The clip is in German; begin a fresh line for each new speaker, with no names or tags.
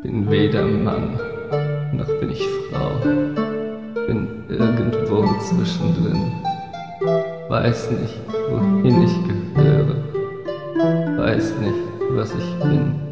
Bin weder Mann, noch bin ich Frau. Bin irgendwo zwischendrin. Weiß nicht, wohin ich gehöre. Weiß nicht, was ich bin.